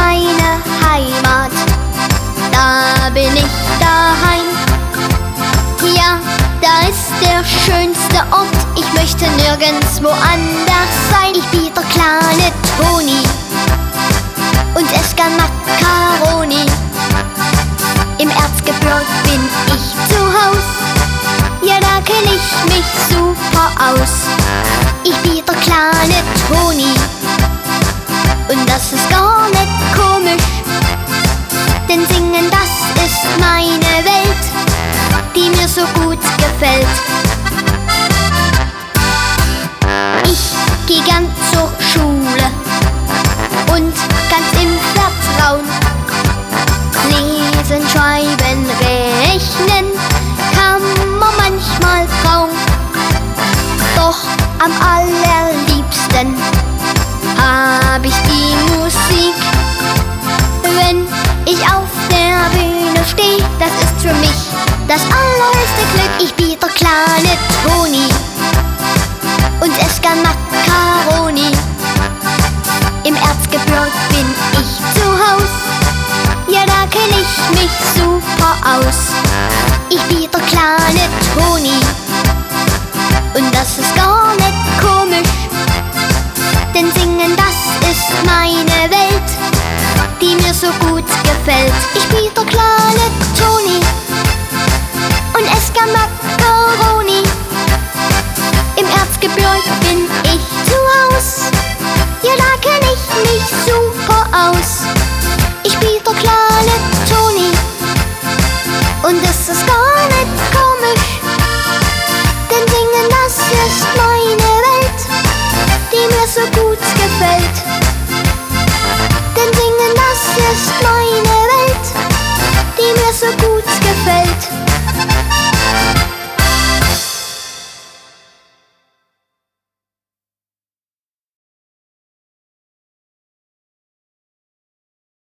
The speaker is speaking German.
meine Heimat, da bin ich daheim. Ja, da ist der schönste Ort, ich möchte nirgendwo anders sein. Ich bin der kleine Toni und ess gern Macaroni. Im Erzgebirge bin ich zu Haus, ja, da kenn ich mich super aus. Ich bin der kleine Toni und das ist gar nicht komisch, denn singen, das ist meine Welt, die mir so gut gefällt. Ich geh gern zur Schule und ganz im Vertrauen. Lesen, schreiben, rechnen kann man manchmal kaum. Doch am allerliebsten hab ich die Musik. Wenn ich auf der Bühne steh, das ist für mich das allerhöchste Glück. Ich bin der kleine Toni und ess gern Macaroni. Im Erzgebirge bin ich zu Haus, ja, da kenn ich mich super aus. Ich bin der kleine Toni und das ist gar nicht komisch, denn singen, das ist meine Welt, die mir so gut gefällt. Ich bin